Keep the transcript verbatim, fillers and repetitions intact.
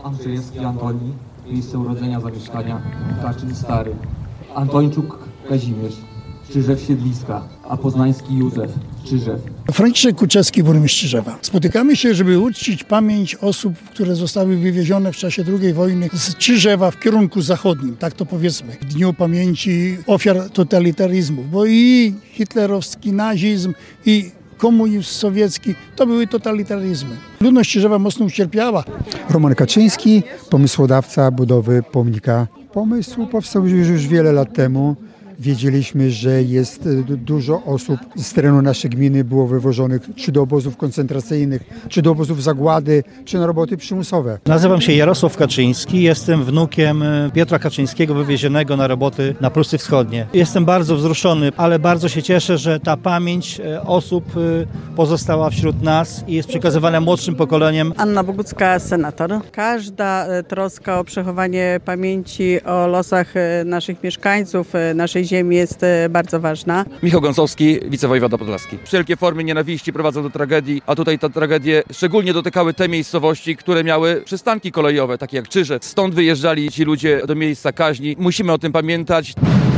Andrzejewski Antoni, miejsce urodzenia, zamieszkania, Kaczyn Stary. Antończuk Kazimierz, Czyżew Siedliska, a Poznański Józef, Czyżew. Franciszek Kuczewski, burmistrz Czyżewa. Spotykamy się, żeby uczcić pamięć osób, które zostały wywiezione w czasie drugiej wojny z Czyżewa w kierunku zachodnim, tak to powiedzmy, w Dniu Pamięci Ofiar Totalitaryzmów, bo i hitlerowski nazizm, i komunizm sowiecki to były totalitaryzmy. Ludność Czyżewa mocno ucierpiała. Roman Kaczyński, pomysłodawca budowy pomnika. Pomysł powstał już, już wiele lat temu. Wiedzieliśmy, że jest dużo osób z terenu naszej gminy było wywożonych czy do obozów koncentracyjnych, czy do obozów zagłady, czy na roboty przymusowe. Nazywam się Jarosław Kaczyński, jestem wnukiem Piotra Kaczyńskiego wywiezionego na roboty na Prusy Wschodnie. Jestem bardzo wzruszony, ale bardzo się cieszę, że ta pamięć osób pozostała wśród nas i jest przekazywana młodszym pokoleniom. Anna Bogucka, senator. Każda troska o przechowanie pamięci o losach naszych mieszkańców, naszej ziemi jest bardzo ważna. Michał Gąsowski, wicewojewoda podlaski. Wszelkie formy nienawiści prowadzą do tragedii, a tutaj te tragedie szczególnie dotykały te miejscowości, które miały przystanki kolejowe, takie jak Czyżew. Stąd wyjeżdżali ci ludzie do miejsca kaźni. Musimy o tym pamiętać.